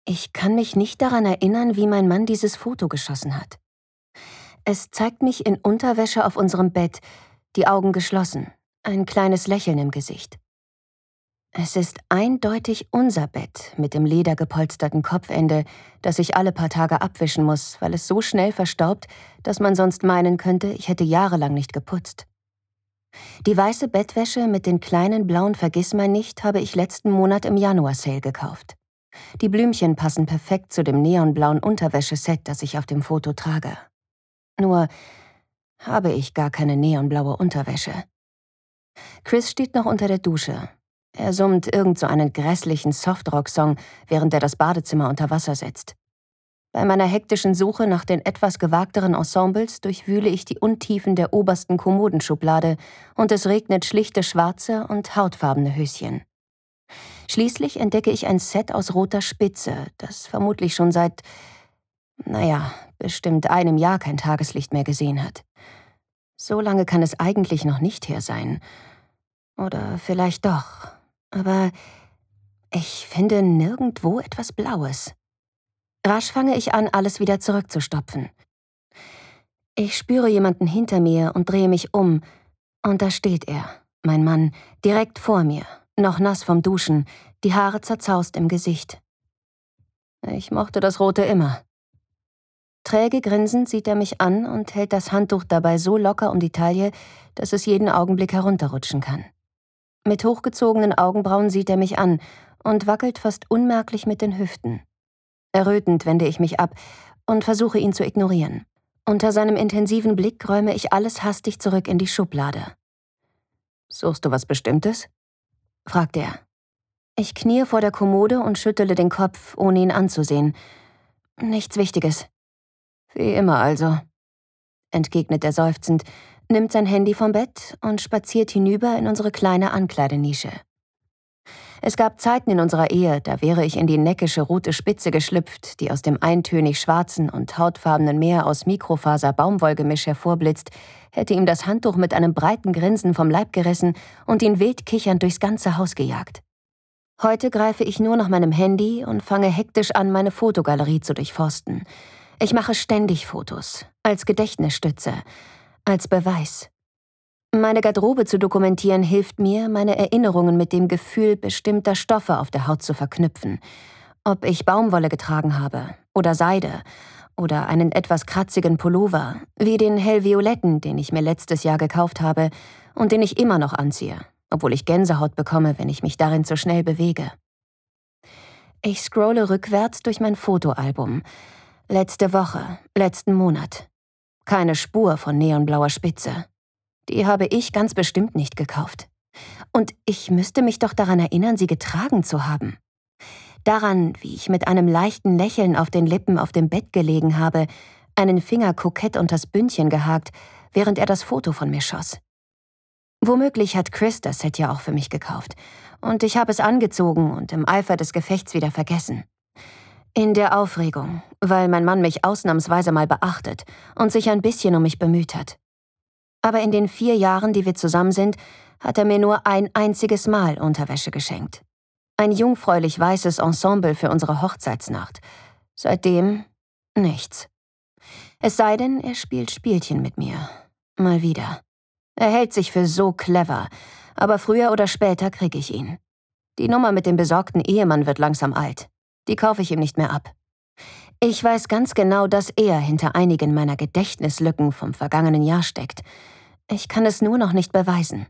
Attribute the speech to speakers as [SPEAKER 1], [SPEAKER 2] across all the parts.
[SPEAKER 1] Ich kann mich nicht daran erinnern, wie mein Mann dieses Foto geschossen hat. Es zeigt mich in Unterwäsche auf unserem Bett, die Augen geschlossen, ein kleines Lächeln im Gesicht. Es ist eindeutig unser Bett mit dem ledergepolsterten Kopfende, das ich alle paar Tage abwischen muss, weil es so schnell verstaubt, dass man sonst meinen könnte, ich hätte jahrelang nicht geputzt. Die weiße Bettwäsche mit den kleinen blauen Vergissmeinnicht habe ich letzten Monat im Januar-Sale gekauft. Die Blümchen passen perfekt zu dem neonblauen Unterwäscheset, das ich auf dem Foto trage. Nur habe ich gar keine neonblaue Unterwäsche. Chris steht noch unter der Dusche. Er summt irgend so einen grässlichen Softrock-Song, während er das Badezimmer unter Wasser setzt. Bei meiner hektischen Suche nach den etwas gewagteren Ensembles durchwühle ich die Untiefen der obersten Kommodenschublade und es regnet schlichte schwarze und hautfarbene Höschen. Schließlich entdecke ich ein Set aus roter Spitze, das vermutlich schon seit, bestimmt einem Jahr kein Tageslicht mehr gesehen hat. So lange kann es eigentlich noch nicht her sein. Oder vielleicht doch. Aber ich finde nirgendwo etwas Blaues. Rasch fange ich an, alles wieder zurückzustopfen. Ich spüre jemanden hinter mir und drehe mich um. Und da steht er, mein Mann, direkt vor mir, noch nass vom Duschen, die Haare zerzaust im Gesicht. Ich mochte das Rote immer. Träge grinsend sieht er mich an und hält das Handtuch dabei so locker um die Taille, dass es jeden Augenblick herunterrutschen kann. Mit hochgezogenen Augenbrauen sieht er mich an und wackelt fast unmerklich mit den Hüften. Errötend wende ich mich ab und versuche ihn zu ignorieren. Unter seinem intensiven Blick räume ich alles hastig zurück in die Schublade. »Suchst du was Bestimmtes?« fragt er. Ich kniee vor der Kommode und schüttele den Kopf, ohne ihn anzusehen. »Nichts Wichtiges.« »Wie immer also«, entgegnet er seufzend, nimmt sein Handy vom Bett und spaziert hinüber in unsere kleine Ankleidenische. Es gab Zeiten in unserer Ehe, da wäre ich in die neckische rote Spitze geschlüpft, die aus dem eintönig schwarzen und hautfarbenen Meer aus Mikrofaser-Baumwollgemisch hervorblitzt, hätte ihm das Handtuch mit einem breiten Grinsen vom Leib gerissen und ihn wild kichernd durchs ganze Haus gejagt. Heute greife ich nur nach meinem Handy und fange hektisch an, meine Fotogalerie zu durchforsten. Ich mache ständig Fotos, als Gedächtnisstütze, als Beweis. Meine Garderobe zu dokumentieren hilft mir, meine Erinnerungen mit dem Gefühl bestimmter Stoffe auf der Haut zu verknüpfen. Ob ich Baumwolle getragen habe oder Seide oder einen etwas kratzigen Pullover, wie den hellvioletten, den ich mir letztes Jahr gekauft habe und den ich immer noch anziehe, obwohl ich Gänsehaut bekomme, wenn ich mich darin zu schnell bewege. Ich scrolle rückwärts durch mein Fotoalbum. Letzte Woche, letzten Monat. Keine Spur von neonblauer Spitze. Die habe ich ganz bestimmt nicht gekauft. Und ich müsste mich doch daran erinnern, sie getragen zu haben. Daran, wie ich mit einem leichten Lächeln auf den Lippen auf dem Bett gelegen habe, einen Finger kokett unters Bündchen gehakt, während er das Foto von mir schoss. Womöglich hat Chris das Set ja auch für mich gekauft. Und ich habe es angezogen und im Eifer des Gefechts wieder vergessen. In der Aufregung, weil mein Mann mich ausnahmsweise mal beachtet und sich ein bisschen um mich bemüht hat. Aber in den 4 Jahren, die wir zusammen sind, hat er mir nur ein einziges Mal Unterwäsche geschenkt. Ein jungfräulich weißes Ensemble für unsere Hochzeitsnacht. Seitdem nichts. Es sei denn, er spielt Spielchen mit mir. Mal wieder. Er hält sich für so clever, aber früher oder später kriege ich ihn. Die Nummer mit dem besorgten Ehemann wird langsam alt. Die kaufe ich ihm nicht mehr ab. Ich weiß ganz genau, dass er hinter einigen meiner Gedächtnislücken vom vergangenen Jahr steckt. Ich kann es nur noch nicht beweisen.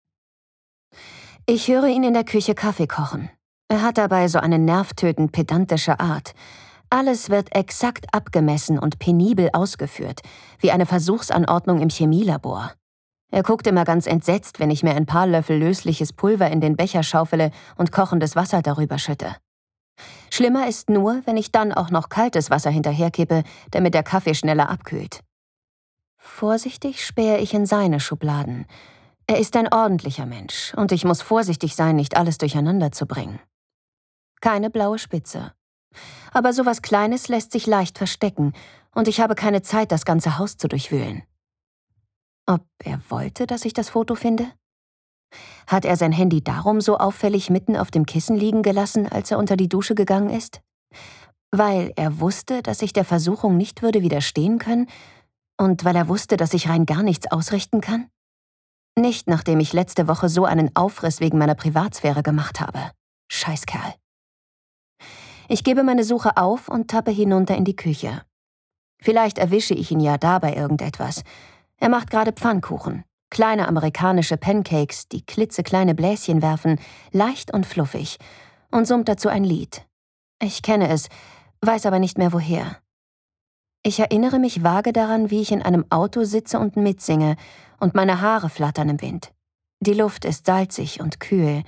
[SPEAKER 1] Ich höre ihn in der Küche Kaffee kochen. Er hat dabei so eine nervtötend pedantische Art. Alles wird exakt abgemessen und penibel ausgeführt, wie eine Versuchsanordnung im Chemielabor. Er guckt immer ganz entsetzt, wenn ich mir ein paar Löffel lösliches Pulver in den Becher schaufele und kochendes Wasser darüber schütte. Schlimmer ist nur, wenn ich dann auch noch kaltes Wasser hinterherkippe, damit der Kaffee schneller abkühlt. Vorsichtig spähe ich in seine Schubladen. Er ist ein ordentlicher Mensch und ich muss vorsichtig sein, nicht alles durcheinander zu bringen. Keine blaue Spitze. Aber sowas Kleines lässt sich leicht verstecken und ich habe keine Zeit, das ganze Haus zu durchwühlen. Ob er wollte, dass ich das Foto finde? Hat er sein Handy darum so auffällig mitten auf dem Kissen liegen gelassen, als er unter die Dusche gegangen ist? Weil er wusste, dass ich der Versuchung nicht würde widerstehen können und weil er wusste, dass ich rein gar nichts ausrichten kann? Nicht, nachdem ich letzte Woche so einen Aufriss wegen meiner Privatsphäre gemacht habe. Scheißkerl. Ich gebe meine Suche auf und tappe hinunter in die Küche. Vielleicht erwische ich ihn ja dabei irgendetwas. Er macht gerade Pfannkuchen. Kleine amerikanische Pancakes, die klitzekleine Bläschen werfen, leicht und fluffig, und summt dazu ein Lied. Ich kenne es, weiß aber nicht mehr woher. Ich erinnere mich vage daran, wie ich in einem Auto sitze und mitsinge und meine Haare flattern im Wind. Die Luft ist salzig und kühl.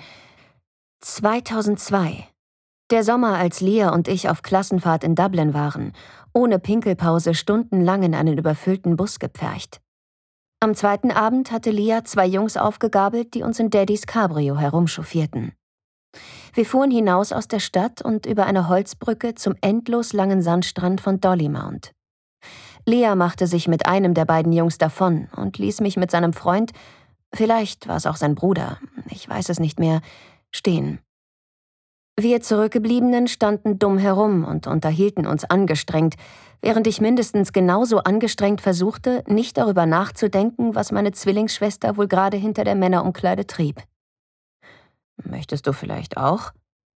[SPEAKER 1] 2002. Der Sommer, als Leah und ich auf Klassenfahrt in Dublin waren, ohne Pinkelpause stundenlang in einen überfüllten Bus gepfercht. Am zweiten Abend hatte Leah 2 Jungs aufgegabelt, die uns in Daddys Cabrio herumchauffierten. Wir fuhren hinaus aus der Stadt und über eine Holzbrücke zum endlos langen Sandstrand von Dollymount. Leah machte sich mit einem der beiden Jungs davon und ließ mich mit seinem Freund, vielleicht war es auch sein Bruder, ich weiß es nicht mehr, stehen. Wir Zurückgebliebenen standen dumm herum und unterhielten uns angestrengt, während ich mindestens genauso angestrengt versuchte, nicht darüber nachzudenken, was meine Zwillingsschwester wohl gerade hinter der Männerumkleide trieb. »Möchtest du vielleicht auch?«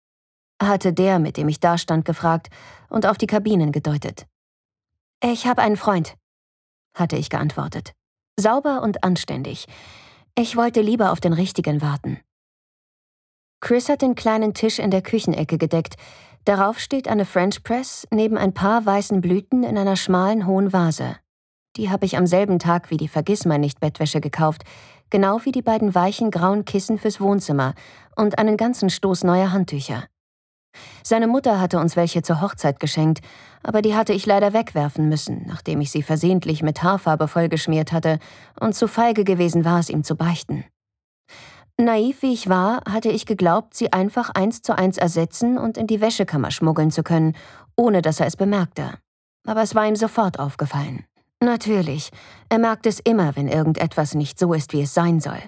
[SPEAKER 1] hatte der, mit dem ich dastand, gefragt und auf die Kabinen gedeutet. »Ich habe einen Freund«, hatte ich geantwortet. Sauber und anständig. Ich wollte lieber auf den Richtigen warten. Chris hat den kleinen Tisch in der Küchenecke gedeckt. Darauf steht eine French Press neben ein paar weißen Blüten in einer schmalen, hohen Vase. Die habe ich am selben Tag wie die Vergissmeinnicht-Bettwäsche gekauft, genau wie die beiden weichen grauen Kissen fürs Wohnzimmer und einen ganzen Stoß neuer Handtücher. Seine Mutter hatte uns welche zur Hochzeit geschenkt, aber die hatte ich leider wegwerfen müssen, nachdem ich sie versehentlich mit Haarfarbe vollgeschmiert hatte und zu feige gewesen war, es ihm zu beichten. Naiv wie ich war, hatte ich geglaubt, sie einfach 1:1 ersetzen und in die Wäschekammer schmuggeln zu können, ohne dass er es bemerkte. Aber es war ihm sofort aufgefallen. Natürlich, er merkt es immer, wenn irgendetwas nicht so ist, wie es sein soll.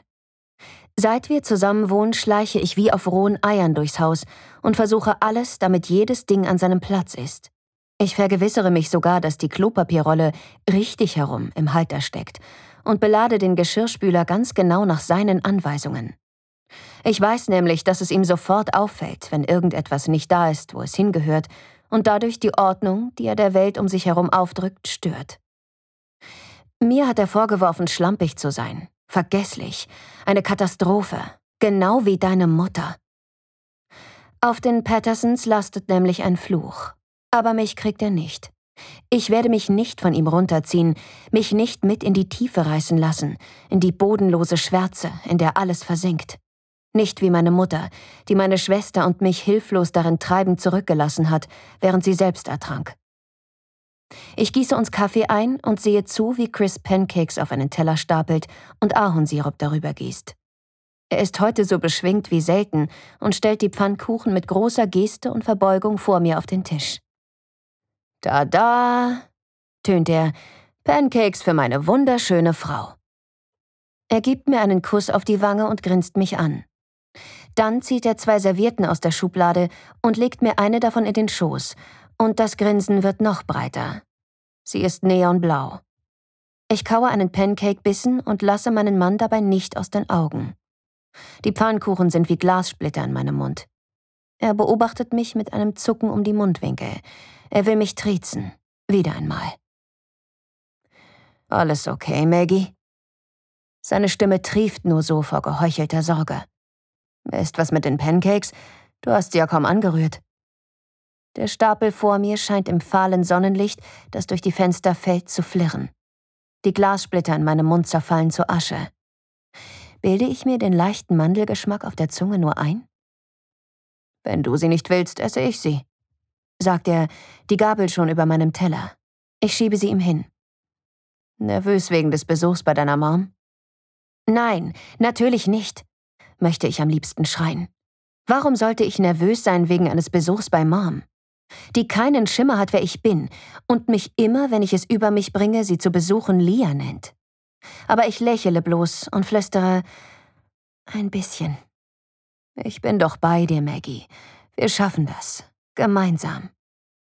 [SPEAKER 1] Seit wir zusammen wohnen, schleiche ich wie auf rohen Eiern durchs Haus und versuche alles, damit jedes Ding an seinem Platz ist. Ich vergewissere mich sogar, dass die Klopapierrolle richtig herum im Halter steckt und belade den Geschirrspüler ganz genau nach seinen Anweisungen. Ich weiß nämlich, dass es ihm sofort auffällt, wenn irgendetwas nicht da ist, wo es hingehört, und dadurch die Ordnung, die er der Welt um sich herum aufdrückt, stört. Mir hat er vorgeworfen, schlampig zu sein, vergesslich, eine Katastrophe, genau wie deine Mutter. Auf den Pattersons lastet nämlich ein Fluch, aber mich kriegt er nicht. Ich werde mich nicht von ihm runterziehen, mich nicht mit in die Tiefe reißen lassen, in die bodenlose Schwärze, in der alles versinkt. Nicht wie meine Mutter, die meine Schwester und mich hilflos darin treibend zurückgelassen hat, während sie selbst ertrank. Ich gieße uns Kaffee ein und sehe zu, wie Chris Pancakes auf einen Teller stapelt und Ahornsirup darüber gießt. Er ist heute so beschwingt wie selten und stellt die Pfannkuchen mit großer Geste und Verbeugung vor mir auf den Tisch. »Da, tönt er, Pancakes für meine wunderschöne Frau.« Er gibt mir einen Kuss auf die Wange und grinst mich an. Dann zieht er 2 Servietten aus der Schublade und legt mir eine davon in den Schoß, und das Grinsen wird noch breiter. Sie ist neonblau. Ich kaue einen Pancake-Bissen und lasse meinen Mann dabei nicht aus den Augen. Die Pfannkuchen sind wie Glassplitter in meinem Mund. Er beobachtet mich mit einem Zucken um die Mundwinkel. Er will mich triezen. Wieder einmal. »Alles okay, Maggie?« Seine Stimme trieft nur so vor geheuchelter Sorge. »Ist was mit den Pancakes? Du hast sie ja kaum angerührt.« Der Stapel vor mir scheint im fahlen Sonnenlicht, das durch die Fenster fällt, zu flirren. Die Glassplitter in meinem Mund zerfallen zu Asche. Bilde ich mir den leichten Mandelgeschmack auf der Zunge nur ein? »Wenn du sie nicht willst, esse ich sie«, sagt er, die Gabel schon über meinem Teller. Ich schiebe sie ihm hin. »Nervös wegen des Besuchs bei deiner Mom?« »Nein, natürlich nicht«, möchte ich am liebsten schreien. Warum sollte ich nervös sein wegen eines Besuchs bei Mom? Die keinen Schimmer hat, wer ich bin und mich immer, wenn ich es über mich bringe, sie zu besuchen, Leah nennt. Aber ich lächle bloß und flüstere, ein bisschen. Ich bin doch bei dir, Maggie. Wir schaffen das. Gemeinsam.